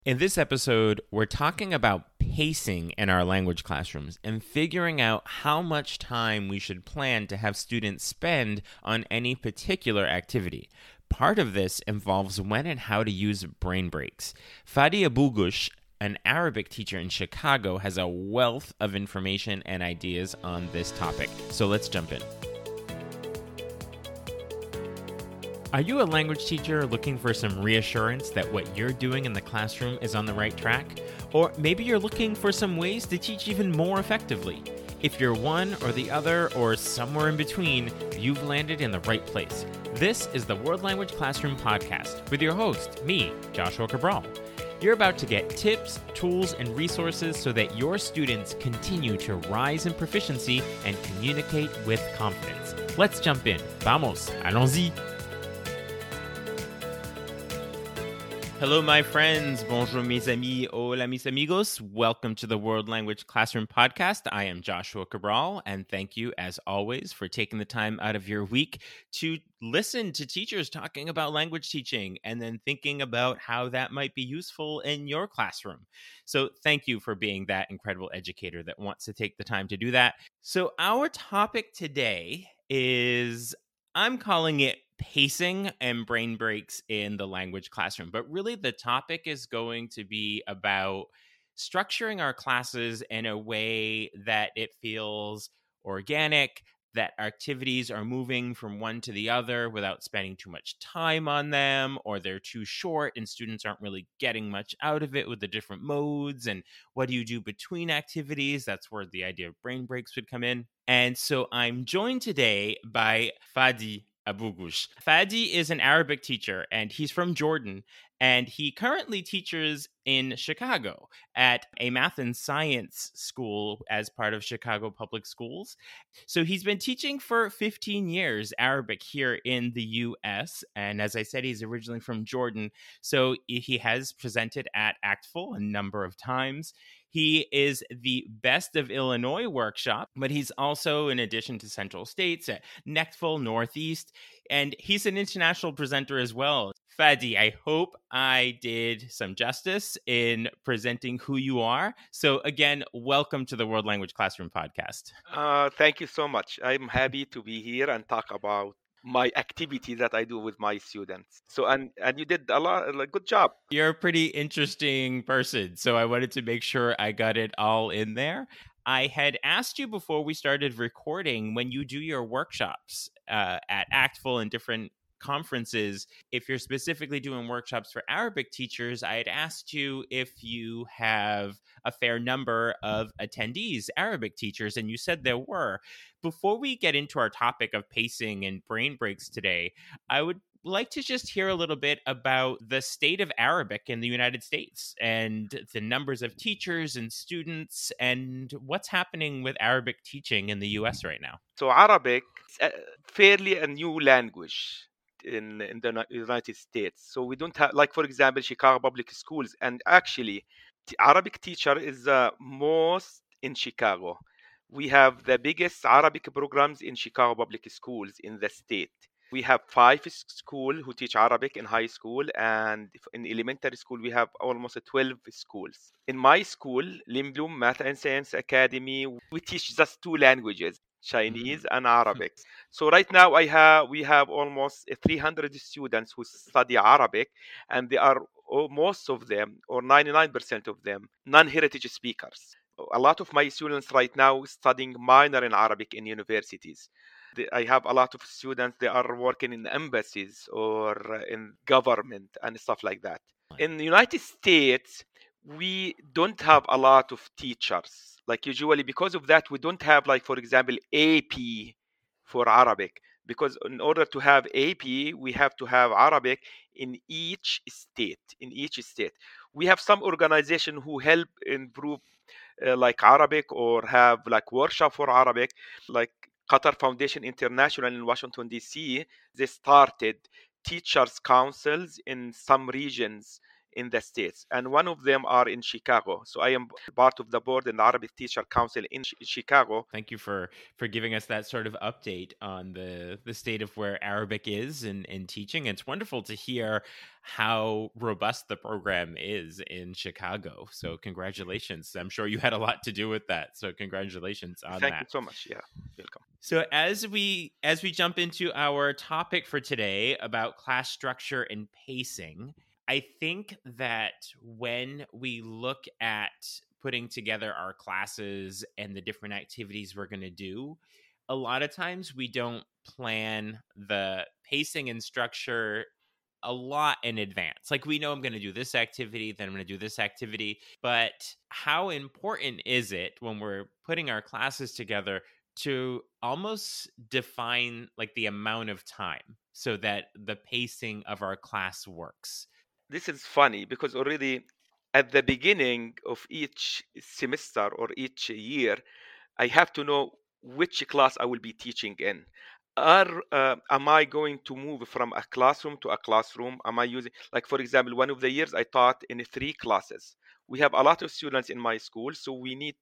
In this episode, we're talking about pacing in our language classrooms and figuring out how much time we should plan to have students spend on any particular activity. Part of this involves when and how to use brain breaks. Fadi Abugush, an Arabic teacher in Chicago, has a wealth of information and ideas on this topic. So let's jump in. Are you a language teacher looking for some reassurance that what you're doing in the classroom is on the right track? Or maybe you're looking for some ways to teach even more effectively. If you're one or the other or somewhere in between, you've landed in the right place. This is the World Language Classroom Podcast with your host, me, Joshua Cabral. You're about to get tips, tools, and resources so that your students continue to rise in proficiency and communicate with confidence. Let's jump in. Vamos, allons-y. Hello, my friends. Bonjour, mes amis. Hola, mis amigos. Welcome to the World Language Classroom Podcast. I am Joshua Cabral, and thank you, as always, for taking the time out of your week to listen to teachers talking about language teaching and then thinking about how that might be useful in your classroom. So thank you for being that incredible educator that wants to take the time to do that. So our topic today is, I'm calling it pacing and brain breaks in the language classroom. But really, the topic is going to be about structuring our classes in a way that it feels organic, that activities are moving from one to the other without spending too much time on them, or they're too short and students aren't really getting much out of it with the different modes. And what do you do between activities? That's where the idea of brain breaks would come in. And so I'm joined today by Fadi Abugush. Fadi is an Arabic teacher, and he's from Jordan, and he currently teaches in Chicago at a math and science school as part of Chicago Public Schools. So he's been teaching for 15 years Arabic here in the U.S., and as I said, he's originally from Jordan, so he has presented at ACTFL a number of times. He is the Best of Illinois workshop, but he's also, in addition to Central States, at NECTFL Northeast, and he's an international presenter as well. Fadi, I hope I did some justice in presenting who you are. So again, welcome to the World Language Classroom Podcast. Thank you so much. I'm happy to be here and talk about my activity that I do with my students. So and you did a good job. You're a pretty interesting person, so I wanted to make sure I got it all in there. I had asked you before we started recording, when you do your workshops at ACTFL and different conferences, if you're specifically doing workshops for Arabic teachers, I had asked you if you have a fair number of attendees, Arabic teachers, and you said there were. Before we get into our topic of pacing and brain breaks today, I would like to just hear a little bit about the state of Arabic in the United States and the numbers of teachers and students and what's happening with Arabic teaching in the US right now. So Arabic is fairly a new language in the United States. So we don't have, like for example, Chicago Public Schools, and actually, the Arabic teacher is the most in Chicago. We have the biggest Arabic programs in Chicago Public Schools in the state. We have 5 schools who teach Arabic in high school, and in elementary school we have almost 12 schools. In my school, Limblum Math and Science Academy, we teach just 2 languages, Chinese and Arabic. So right now we have almost 300 students who study Arabic, and they are most of them, or 99% of them, non-heritage speakers. A lot of my students right now studying minor in Arabic in universities. I have a lot of students, they are working in embassies or in government and stuff like that. In the United States, we don't have a lot of teachers. Like usually because of that, we don't have, like, for example, AP for Arabic. Because in order to have AP, we have to have Arabic in each state. In each state, we have some organization who help improve like Arabic, or have like workshop for Arabic, like Qatar Foundation International in Washington D.C. They started teachers councils in some regions in the States, and one of them are in Chicago. So I am part of the board in the Arabic Teacher Council in Chicago. Thank you for giving us that sort of update on the state of where Arabic is in teaching. It's wonderful to hear how robust the program is in Chicago. So congratulations. I'm sure you had a lot to do with that. So congratulations on Thank that. you so much. Yeah, welcome. So as we jump into our topic for today about class structure and pacing, I think that when we look at putting together our classes and the different activities we're going to do, a lot of times we don't plan the pacing and structure a lot in advance. Like, we know I'm going to do this activity, then I'm going to do this activity. But how important is it when we're putting our classes together to almost define like the amount of time so that the pacing of our class works? This is funny because already at the beginning of each semester or each year, I have to know which class I will be teaching in. Am I going to move from a classroom to a classroom? Am I using, like, for example, one of the years I taught in 3 classes. We have a lot of students in my school, so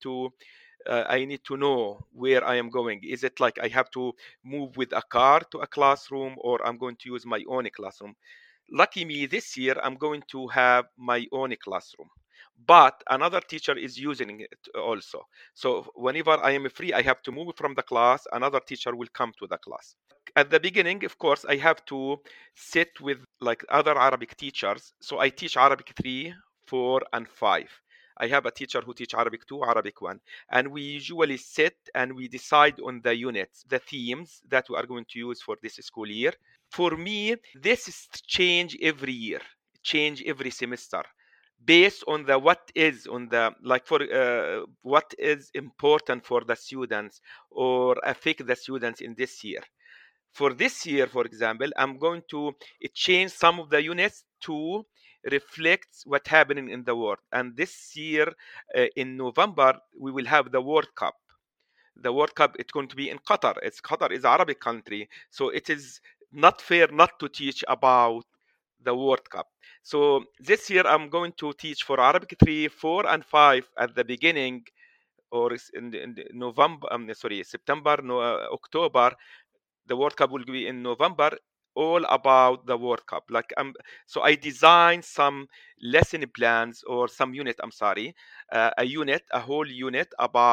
I need to know where I am going. Is it like I have to move with a car to a classroom, or I'm going to use my own classroom? Lucky me, this year I'm going to have my own classroom, but another teacher is using it also. So whenever I am free, I have to move from the class, another teacher will come to the class. At the beginning, of course, I have to sit with like other Arabic teachers. So I teach Arabic 3, 4, and 5. I have a teacher who teach Arabic 2, Arabic 1, and we usually sit and we decide on the units, the themes that we are going to use for this school year. For me, this is change every year, change every semester, based on the what is on the like for what is important for the students or affect the students in this year. For this year, for example, I'm going to change some of the units to reflect what's happening in the world. And this year, in November, we will have the World Cup. The World Cup, it's going to be in Qatar. Qatar is an Arabic country, so it is not fair not to teach about the World Cup. So this year I'm going to teach for Arabic 3, 4, and 5 at the beginning, or in November. Sorry, September, no, October. The World Cup will be in November. All about the World Cup. So I designed some lesson plans or some unit. I'm sorry, a whole unit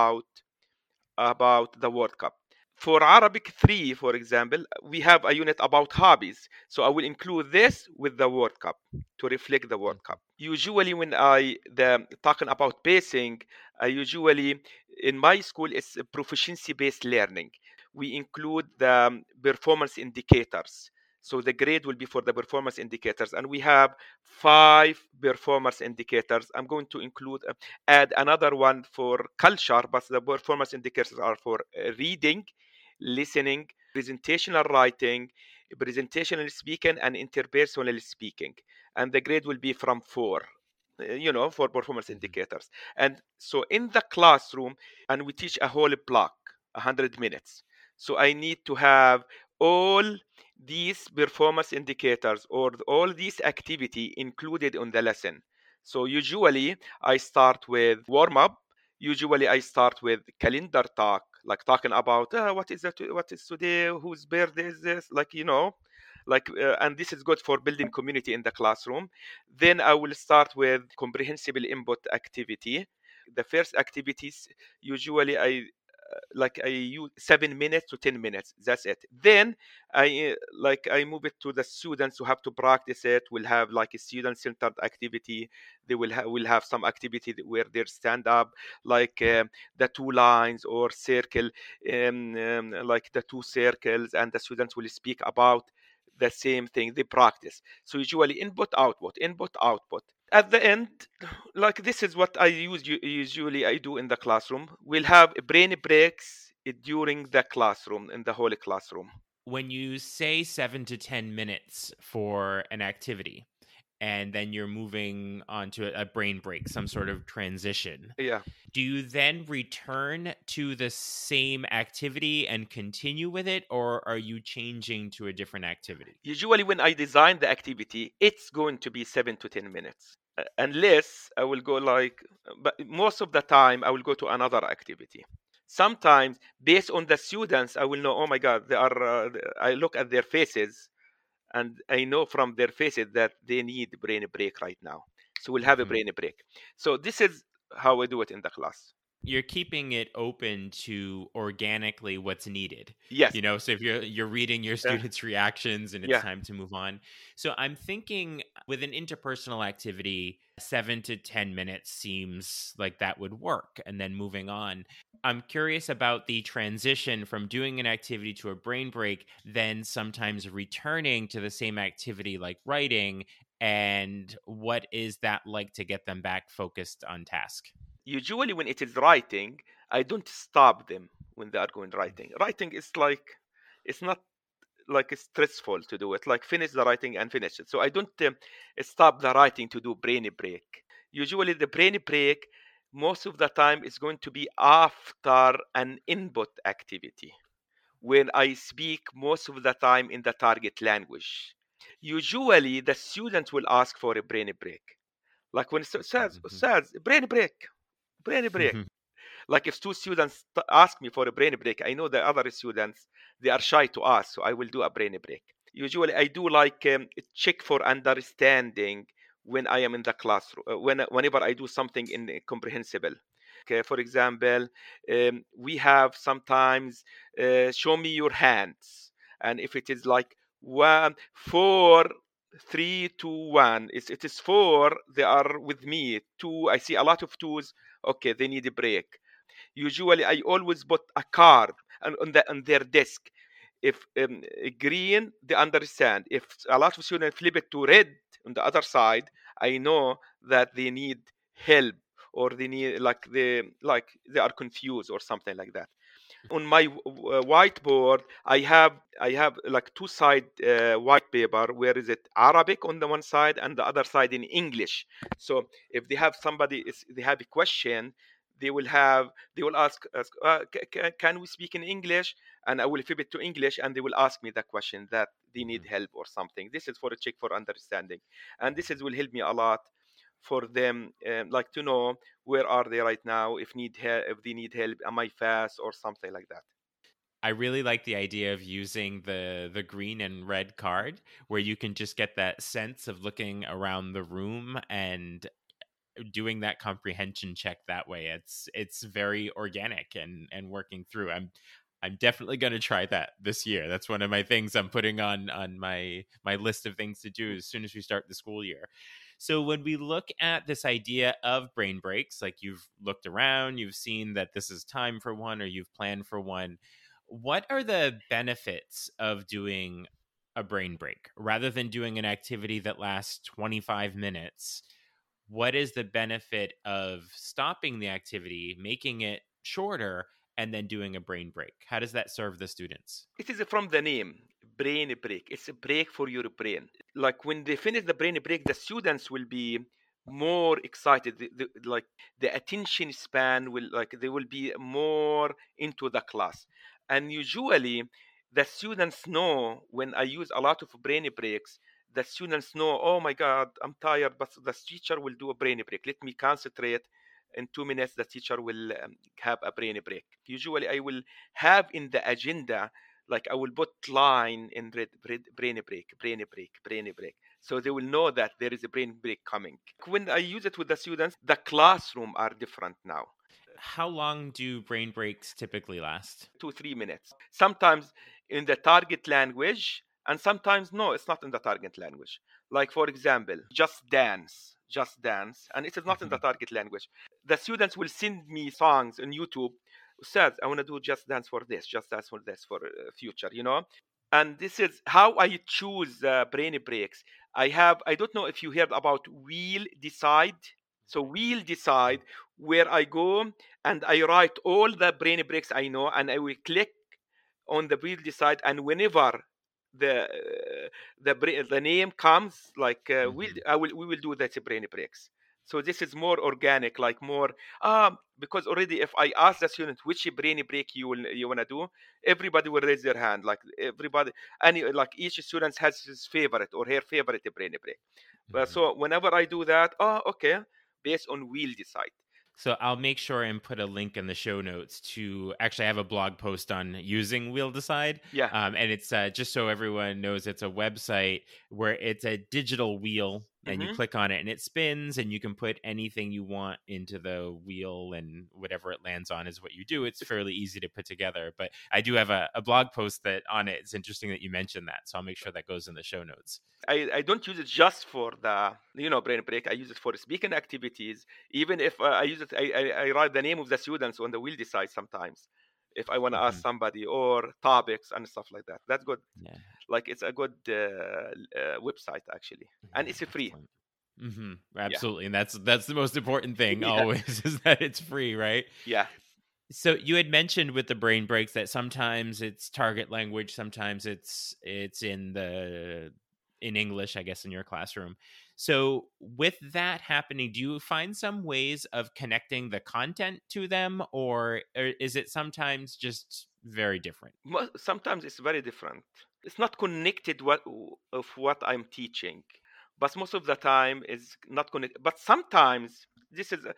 about the World Cup. For Arabic 3, for example, we have a unit about hobbies. So I will include this with the World Cup to reflect the World Cup. Usually, when talking about pacing, I usually in my school it's proficiency-based learning. We include the performance indicators. So the grade will be for the performance indicators, and we have 5 performance indicators. I'm going to add another one for culture, but the performance indicators are for reading, listening, presentational writing, presentational speaking, and interpersonal speaking. And the grade will be from 4, for performance indicators. And so in the classroom, and we teach a whole block, 100 minutes. So I need to have all these performance indicators or all these activity included in the lesson. So usually I start with warm up. Usually I start with calendar talk, like talking about what is today, whose birthday is this, and this is good for building community in the classroom. Then I will start with comprehensible input activity. The first activities usually I use 7 minutes to 10 minutes. That's it. Then I move it to the students who have to practice it. We'll have like a student-centered activity. They will have some activity where they stand up, like the 2 lines or circle, like the 2 circles, and the students will speak about the same thing they practice. So usually input output, input output. At the end, like this is what usually I do in the classroom. We'll have brain breaks during the classroom, in the whole classroom. When you say 7 to 10 minutes for an activity, and then you're moving on to a brain break, some sort of transition. Yeah. Do you then return to the same activity and continue with it, or are you changing to a different activity? Usually when I design the activity, it's going to be 7 to 10 minutes. unless I will go like, but most of the time I will go to another activity. Sometimes, based on the students, I will know, oh my God, they are. I look at their faces, and I know from their faces that they need brain break right now. So we'll have a brain break. So this is how I do it in the class. You're keeping it open to organically what's needed. Yes. So if you're reading your students' reactions and it's Yeah. time to move on. So I'm thinking with an interpersonal activity, 7 to 10 minutes seems like that would work, and then moving on. I'm curious about the transition from doing an activity to a brain break, then sometimes returning to the same activity like writing, and what is that like to get them back focused on task? Usually when it is writing, I don't stop them when they are going writing. Writing is like, it's not like it's stressful to do it. Like finish the writing and finish it. So I don't stop the writing to do brain break. Usually the brain break, most of the time, is going to be after an input activity, when I speak most of the time in the target language. Usually the students will ask for a brain break. Like when it says brain break, brain break. Like if two students ask me for a brain break, I know the other students, they are shy to ask, so I will do a brain break. Usually I do like a check for understanding when I am in the classroom, whenever I do something incomprehensible. For example, we have sometimes show me your hands, and if it is like 1 4 3 2 1, it is 4, they are with me. 2, I see a lot of twos, okay, they need a break. Usually I always put a card on their desk. If green, they understand. If a lot of students flip it to red on the other side, I know that they need help, or they need they are confused or something like that. On my whiteboard, I have like two side white paper, where is it Arabic on the one side and the other side in English. So if they have a question, they will ask, can we speak in English, and I will flip it to English, and they will ask me the question that they need help or something. This is for a check for understanding, and will help me a lot for them, like to know where are they right now, if they need help, am I fast or something like that. I really like the idea of using the green and red card, where you can just get that sense of looking around the room and doing that comprehension check that way. It's very organic and working through. I'm definitely going to try that this year. That's one of my things I'm putting on my list of things to do as soon as we start the school year. So when we look at this idea of brain breaks, like you've looked around, you've seen that this is time for one, or you've planned for one, what are the benefits of doing a brain break rather than doing an activity that lasts 25 minutes? What is the benefit of stopping the activity, making it shorter, and then doing a brain break? How does that serve the students? It is from the name, brain break. It's a break for your brain. Like when they finish the brain break, the students will be more excited. Like the attention span will, like they will be more into the class. And usually the students know, when I use a lot of brain breaks, the students know, oh my God, I'm tired, but the teacher will do a brain break. Let me concentrate. In 2 minutes, the teacher will have a brain break. Usually I will have in the agenda, like I will put line in red, brain break, brain break, brain break. So they will know that there is a brain break coming. When I use it with the students, the classroom are different now. How long do brain breaks typically last? 2 3 minutes. Sometimes in the target language, and sometimes no, it's not in the target language. Like for example, just dance, and it is not in the target language. The students will send me songs on YouTube. Says, I want to do just dance for this, just dance for this, for future, And this is how I choose brain breaks. I don't know if you heard about Wheel Decide. So Wheel Decide, where I go and I write all the brain breaks I know, and I will click on the Wheel Decide, and whenever the name comes, like we will do that brain breaks. So this is more organic, like more because already if I ask the student which brain break you wanna do, everybody will raise their hand. Like everybody, any like each student has his favorite or her favorite brain break. But Mhm. so whenever I do that, okay, based on we'll decide. So I'll make sure and put a link in the show notes to actually I have a blog post on using Wheel Decide. Yeah. And it's just so everyone knows it's a website where it's a digital wheel and you Hmm. click on it and it spins and you can put anything you want into the wheel and whatever it lands on is what you do. It's fairly easy to put together. But I do have a blog post that on it. It's interesting that you mentioned that. So I'll make sure that goes in the show notes. I don't use it just for the brain break. I use it for speaking activities. Even if I use it, I write the name of the students on the wheel decide sometimes if I want to ask Mhm. somebody or topics and stuff like that. That's good. Yeah. Like it's a good website actually, and Yeah. it's free. Excellent. Hmm. Yeah, Absolutely. And that's the most important thing yeah, always is that it's free, right? yeah. So you had mentioned with the brain breaks that sometimes it's target language, sometimes it's in English, I guess, in your classroom. So with that happening, do you find some ways of connecting the content to them, or is it sometimes just very different? Sometimes it's very different. It's not connected what I'm teaching, but most of the time it's not connected. But sometimes this is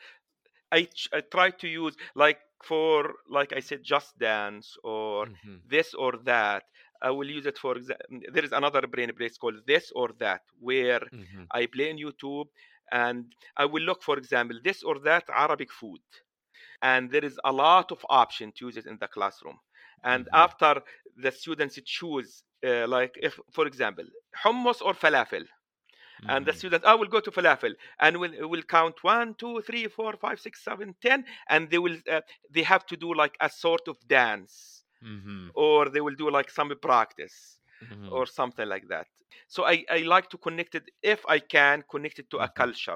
I try to use like for like I said just dance or Hmm. this or that. I will use it for example. There is another brain break called this or that where Hmm. I play on YouTube and I will look for example this or that Arabic food, and there is a lot of option to use it in the classroom. And Hmm. after the students choose like if for example hummus or falafel, and the Hmm. student I will go to falafel and will count 1 2 3 4 5 6 7 10, and they have to do like a sort of dance, Hmm. or they will do like some practice Hmm. or something like that. So I like to connect it if I can connect it to a Hmm. culture.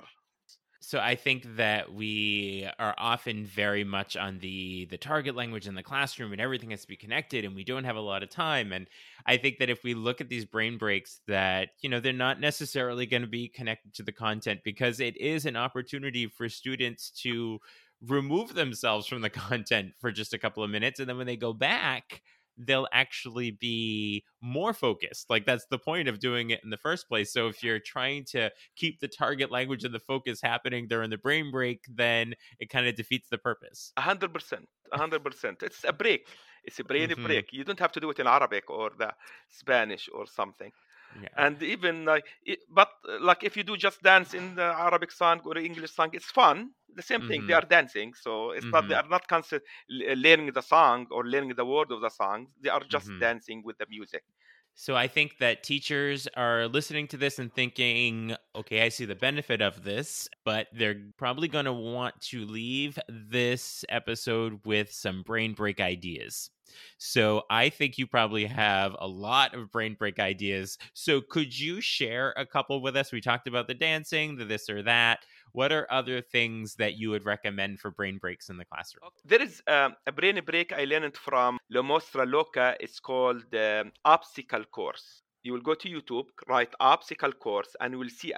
So I think that we are often very much on the target language in the classroom and everything has to be connected and we don't have a lot of time. And I think that if we look at these brain breaks that, they're not necessarily going to be connected to the content because it is an opportunity for students to remove themselves from the content for just a couple of minutes. And then when they go back, they'll actually be more focused. Like that's the point of doing it in the first place. So if you're trying to keep the target language and the focus happening during the brain break, then it kind of defeats the purpose. 100%, 100%. It's a break. It's a brain Hmm. break. You don't have to do it in Arabic or the Spanish or something. Yeah. And even like but like if you do just dance in the Arabic song or English song, it's fun. The same thing, they Hmm. are dancing, so it's not they Hmm. are not constant learning the song or learning the word of the song. They are just Hmm. dancing with the music. So I think that teachers are listening to this and thinking, okay, I see the benefit of this, but they're probably going to want to leave this episode with some brain break ideas. So I think you probably have a lot of brain break ideas. So could you share a couple with us? We talked about the dancing, the this or that. What are other things that you would recommend for brain breaks in the classroom? There is a brain break I learned from La Mostra Loca. It's called obstacle course. You will go to YouTube, write obstacle course, and you will see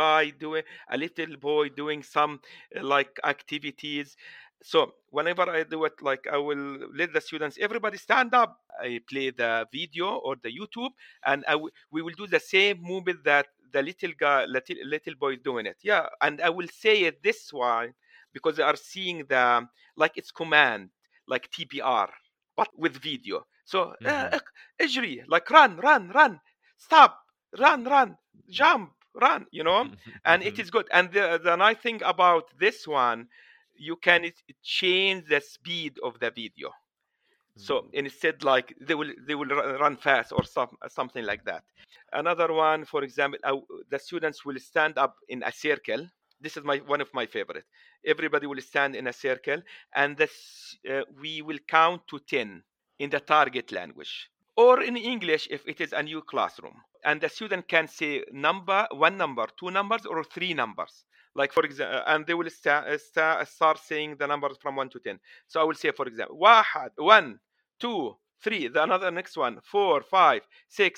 a little boy doing some like activities. So whenever I do it, like I will let the students, everybody stand up. I play the video or the YouTube, and we will do the same movement that the little boy is doing it. Yeah, and I will say it this way because they are seeing the like it's command like TPR but with video. So Mm-hmm. اجري like run, stop, run, jump, run, and it is good. And the nice thing about this one, you can change the speed of the video. So instead, like they will run fast or something like that. Another one, for example, the students will stand up in a circle. This is my one of my favorite. Everybody will stand in a circle, and we will count to 10 in the target language or in English if it is a new classroom. And the student can say one number, two numbers, or three numbers. Like for example, and they will start saying the numbers from 1 to 10. So I will say, for example, واحد, 1 2 3, the another next one,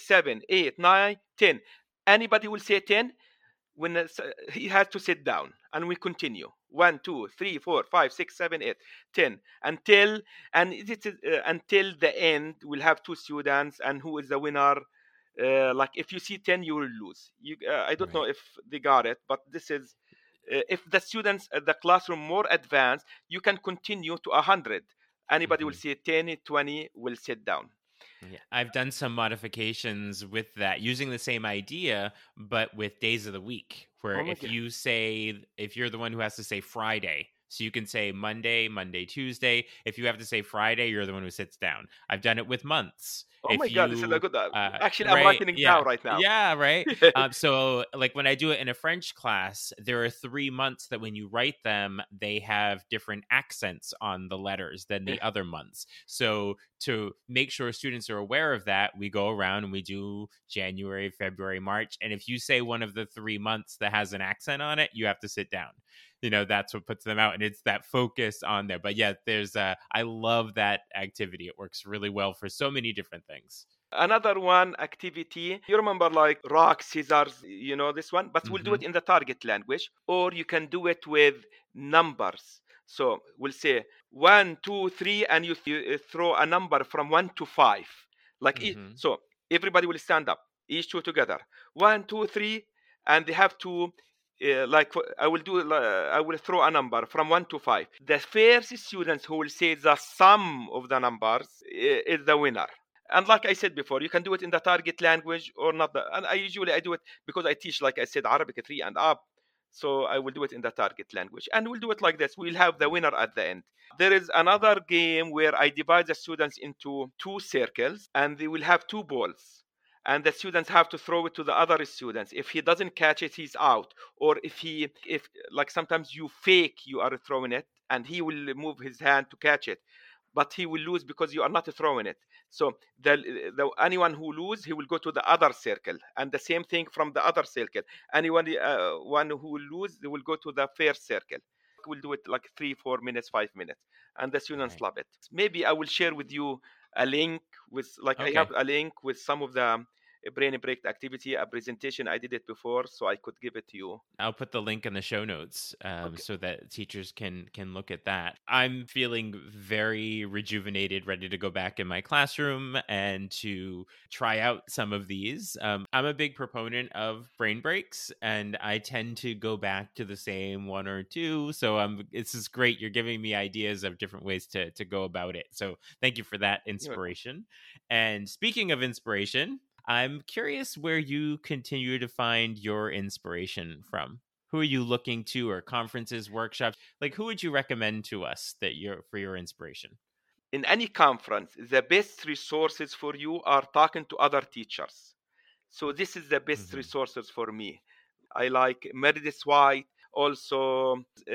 4 5 6 7 8 9 10. Anybody will say 10 when he has to sit down. and we continue 1, 2, 3, 4, 5, 6, 7, 8, 10 until, and it is until the end. We'll have two students, and who is the winner? Like if you see 10, you will lose. I don't know Right. if they got it, but this is if the students at the classroom more advanced, you can continue to 100. Anybody will Mhm. see 10, 20 will sit down. Yeah, I've done some modifications with that using the same idea, but with days of the week. Where Oh my god. if you're the one who has to say Friday, so you can say Monday, Tuesday. If you have to say Friday, you're the one who sits down. I've done it with months. Oh my If god, this is a you, good. Actually, I'm right, writing it yeah, down right now. yeah, right. So like when I do it in a French class, there are 3 months that when you write them, they have different accents on the letters than Yeah. the other months. So to make sure students are aware of that, we go around and we do January, February, March. And if you say one of the 3 months that has an accent on it, you have to sit down. That's what puts them out. And it's that focus on there. But yeah, I love that activity. It works really well for so many different things. Another one activity, you remember like rock, scissors, you know this one, but we'll do it Hmm. in the target language, or you can do it with numbers. So we'll say 1, 2, 3, and you throw a number from 1 to 5. Like Hmm. so, everybody will stand up, each two together. 1, 2, 3, and they have to. I will throw a number from 1 to 5. The first students who will say the sum of the numbers is the winner. And like I said before, you can do it in the target language or not. And I do it because I teach, like I said, Arabic 3 and up. So I will do it in the target language, and we'll do it like this. We'll have the winner at the end. There is another game where I divide the students into two circles, and they will have two balls. And the students have to throw it to the other students. If he doesn't catch it, he's out. Or if like sometimes you fake you are throwing it, and he will move his hand to catch it, but he will lose because you are not throwing it. So anyone who lose, he will go to the other circle, and the same thing from the other circle. Anyone one who will lose, they will go to the first circle. We'll do it like 3 4 minutes, 5 minutes, and the students Right. love it. Maybe I will share with you a link with, like, I have Okay. a link with some of the brain break activity, a presentation I did it before, so I could give it to you. I'll put the link in the show notes Okay. so that teachers can look at that. I'm feeling very rejuvenated, ready to go back in my classroom and to try out some of these. I'm a big proponent of brain breaks, and I tend to go back to the same one or two. So this is great. You're giving me ideas of different ways to go about it. So thank you for that You're welcome. inspiration. And speaking of inspiration, I'm curious where you continue to find your inspiration from. Who are you looking to, or conferences, workshops? Like, who would you recommend to us that you're for your inspiration? In any conference, the best resources for you are talking to other teachers. So this is the best Hmm. resources for me. I like Meredith White, also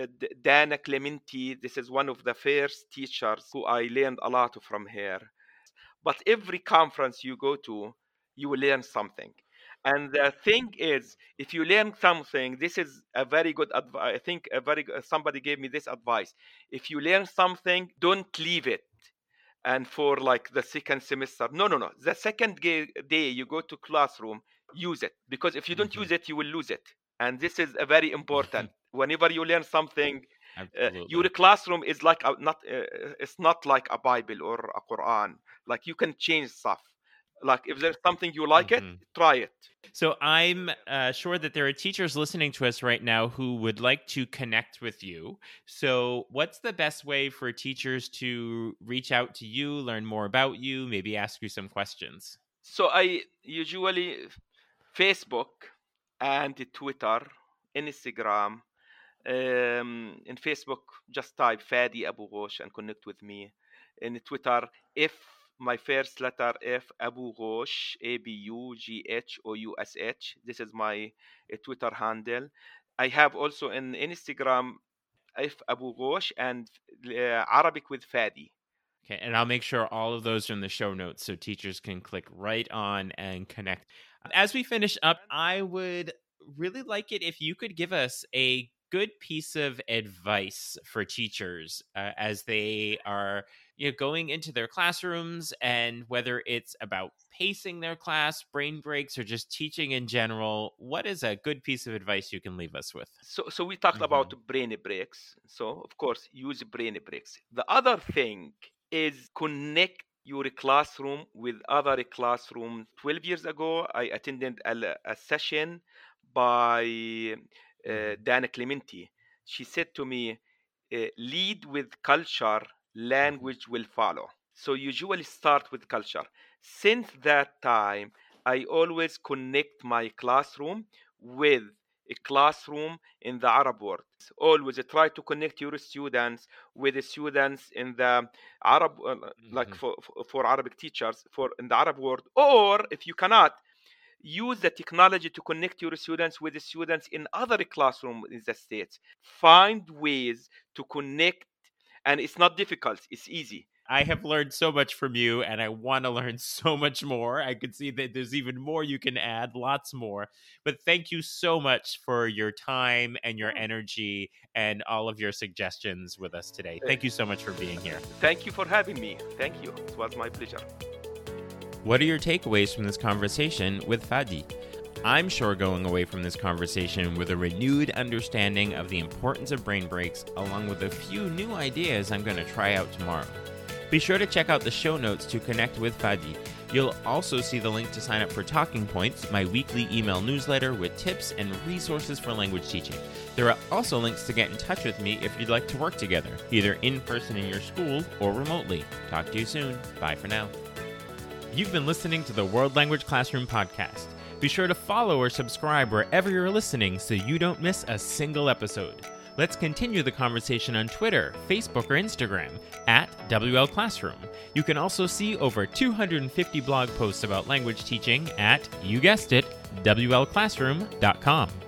Dana Clementi. This is one of the first teachers who I learned a lot from her. But every conference you go to, you will learn something. And the thing is, if you learn something, this is a very good advice. I think somebody gave me this advice. If you learn something, don't leave it and for like the second semester. No, no, no. The second day you go to classroom, use it, because if you don't Hmm. use it, you will lose it. And this is a very important. Whenever you learn something, your Absolutely. classroom is like not it's not like a Bible or a Quran. Like you can change stuff. Like if there's something you like it, Hmm. try it. So I'm sure that there are teachers listening to us right now who would like to connect with you. So, what's the best way for teachers to reach out to you, learn more about you, maybe ask you some questions? So I usually Facebook and Twitter, Instagram. In Facebook, just type Fadi Abu Ghosh and connect with me. In Twitter, if my first letter F Abu Ghosh, ABUGHOUSH. This is my Twitter handle. I have also in Instagram F Abu Ghosh and Arabic with Fadi. Okay, and I'll make sure all of those are in the show notes so teachers can click right on and connect. As we finish up, I would really like it if you could give us a good piece of advice for teachers as they are going into their classrooms, and whether it's about pacing their class, brain breaks, or just teaching in general, what is a good piece of advice you can leave us with? So we talked about brain breaks. So of course, use brain breaks. The other thing is connect your classroom with other classroom. 12 years ago, I attended a session by Dana Clementi. She said to me, lead with culture, language will follow. So usually start with culture. Since that time, I always connect my classroom with a classroom in the Arab world. Always try to connect your students with the students in the Arab, like for Arabic teachers for in the Arab world. Or if you cannot, use the technology to connect your students with the students in other classrooms in the States. Find ways to connect, and it's not difficult, it's easy. I have learned so much from you, and I want to learn so much more. I could see that there's even more you can add, lots more. But thank you so much for your time and your energy and all of your suggestions with us today. Thank you so much for being here. Thank you for having me. Thank you. It was my pleasure. What are your takeaways from this conversation with Fadi? I'm sure going away from this conversation with a renewed understanding of the importance of brain breaks, along with a few new ideas I'm going to try out tomorrow. Be sure to check out the show notes to connect with Fadi. You'll also see the link to sign up for Talking Points, my weekly email newsletter with tips and resources for language teaching. There are also links to get in touch with me if you'd like to work together, either in person in your school or remotely. Talk to you soon. Bye for now. You've been listening to the World Language Classroom podcast. Be sure to follow or subscribe wherever you're listening so you don't miss a single episode. Let's continue the conversation on Twitter, Facebook, or Instagram at WL Classroom. You can also see over 250 blog posts about language teaching at, you guessed it, WLClassroom.com.